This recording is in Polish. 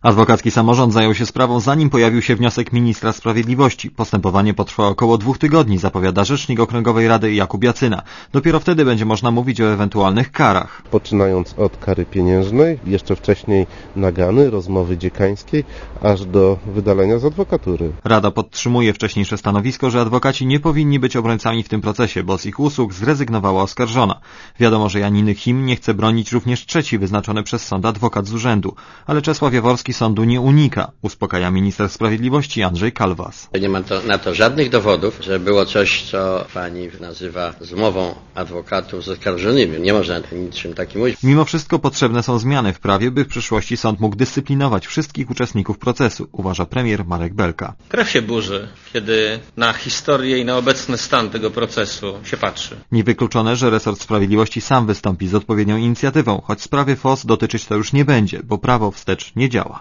Adwokacki samorząd zajął się sprawą, zanim pojawił się wniosek ministra sprawiedliwości. Postępowanie potrwa około 2 tygodni, zapowiada rzecznik Okręgowej Rady Jakub Jacyna. Dopiero wtedy będzie można mówić o ewentualnych karach. Poczynając od kary pieniężnej, jeszcze wcześniej nagany, rozmowy dziekańskiej, aż do wydalenia z adwokatury. Rada podtrzymuje wcześniejsze stanowisko, że adwokaci nie powinni być obrońcami w tym procesie, bo z ich usług zrezygnowała oskarżona. Wiadomo, że Janiny Chim nie chce bronić również trzeci wyznaczony przez sąd adwokat z urzędu, ale Czesław Jaworski sądu nie unika, uspokaja minister sprawiedliwości Andrzej Kalwas. Nie ma na to żadnych dowodów, że było coś, co pani nazywa zmową adwokatów z oskarżonymi. Nie można niczym takim mówić. Mimo wszystko potrzebne są zmiany w prawie, by w przyszłości sąd mógł dyscyplinować wszystkich uczestników procesu, uważa premier Marek Belka. Krew się burzy, kiedy na historię i na obecny stan tego procesu się patrzy. Niewykluczone, że resort sprawiedliwości sam wystąpi z odpowiednią inicjatywą, choć sprawy FOS dotyczyć to już nie będzie, bo prawo wstecz nie działa.